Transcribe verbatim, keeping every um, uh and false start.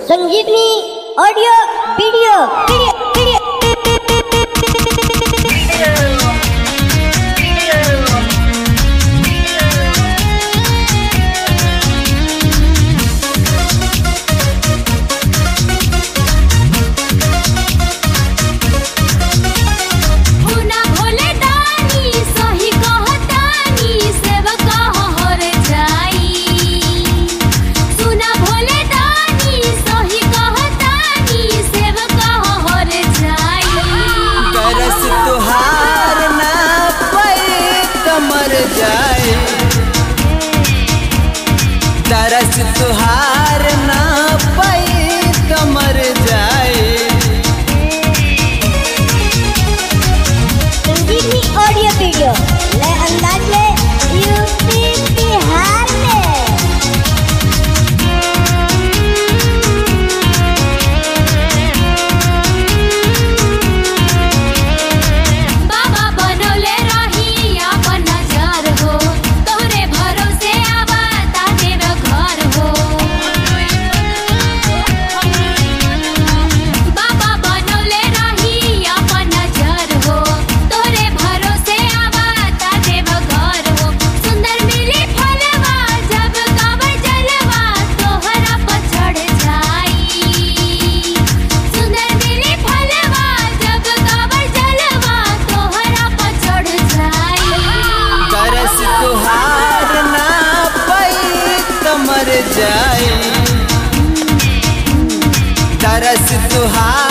संजीवनी audio video video video तरस तुहार ना पाई तो मर जाए। संजीवनी ऑडियो वीडियो नए अंदाज में यूपी बिहार में। बाबा बनौले रही अपन नजर हो, तोहरे भरोसे आवा ताने घर हो। बाबा बनौले रही अपन नजर हो, तोहरे भरोसे आवा ताने घर हो। सुंदर मिली फलवा जब कावर जलवा तोहरा पर चढ़ जाई। सुंदर मिली फलवा जब कावर जलवा तोहरा पर चढ़ जाई। तरस तुहार ना पाई तो मर जाए। तरस तुहार